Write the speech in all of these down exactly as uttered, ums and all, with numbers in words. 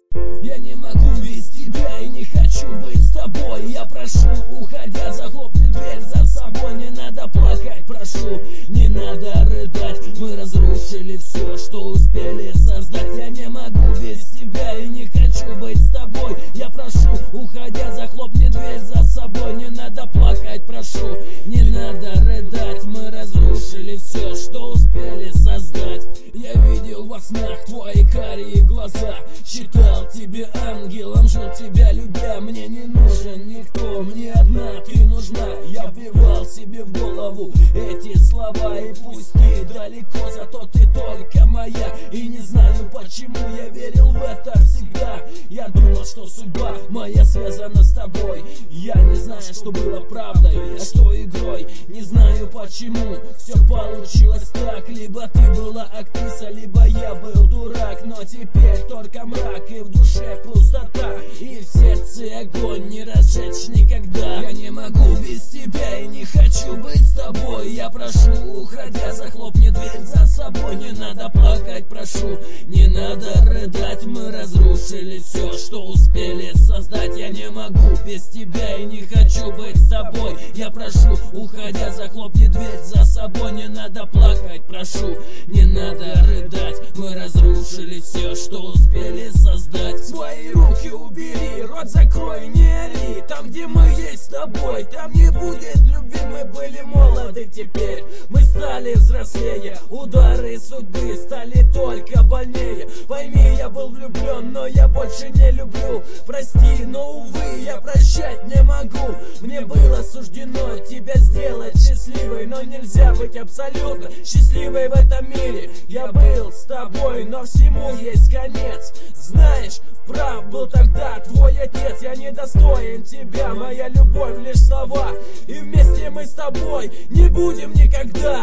Я не могу без тебя и не хочу быть с тобой. Я прошу, уходя, захлопни дверь за собой. Не надо плакать, прошу, не надо рыдать. Мы разрушили все, что успели создать. Я не могу без тебя и не хочу быть с тобой. Я прошу, уходя, захлопни дверь за собой. Не надо плакать, прошу, не надо рыдать. Мы разрушили все, что успели создать. Я видел во снах твои карие глаза, считал тебе ангелом, жил тебя любя. Мне не нужен никто, мне одна ты нужна. Я вбивал себе в голову эти слова, и пусть ты далеко, зато ты только моя. И не знаю почему я верил в это всегда. Я думал, что судьба моя связана с тобой. Я не знаю, что было правдой, а что игрой. Не знаю почему все получилось так. Либо ты была актриса, либо я был дурак. Но теперь только мрак, и в душе пустота, и в сердце огонь не разжечь никогда. Я не могу без тебя и не хочу быть с тобой. Я прошу, уходя, захлопни дверь за собой. Не надо плакать, прошу, не надо рыдать. Мы разрушили все, что успели создать. Я не могу без тебя и не хочу быть с тобой. Я прошу, уходя, захлопни дверь за собой. Не надо плакать, прошу, не надо рыдать. Мы разрушили все, что успели создать. Свои руки убери, рот закрой, не ори. Там, где мы есть с тобой, там не будет любви. Мы были молоды, теперь мы стали взрослее. Удары судьбы стали только больнее. Пойми, я был влюблен, но я больше не люблю. Прости, но увы, я прощать не могу. Мне было суждено тебя сделать счастливой, но нельзя быть абсолютно счастливой в этом мире. Я был с тобой, но всему есть конец. Знаешь, прав был тогда твой отец. Я недостоин тебя, моя любовь лишь слова. И вместе мы с тобой не будем никогда.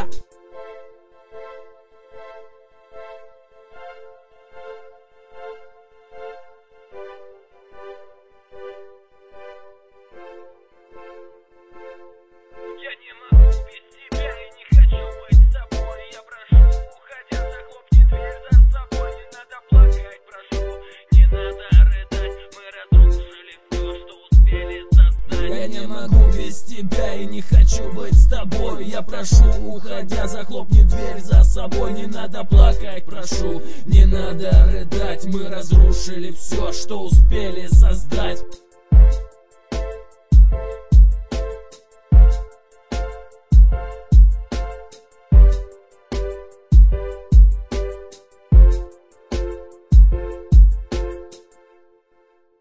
Я не могу без тебя и не хочу быть с тобой. Я прошу, уходя, захлопни дверь за собой. Не надо плакать, прошу, не надо рыдать. Мы разрушили все, что успели создать. Я не могу без тебя и не хочу быть с тобой. Я прошу, уходя, захлопни дверь за собой. Не надо плакать, прошу, не надо рыдать. Мы разрушили все, что успели создать.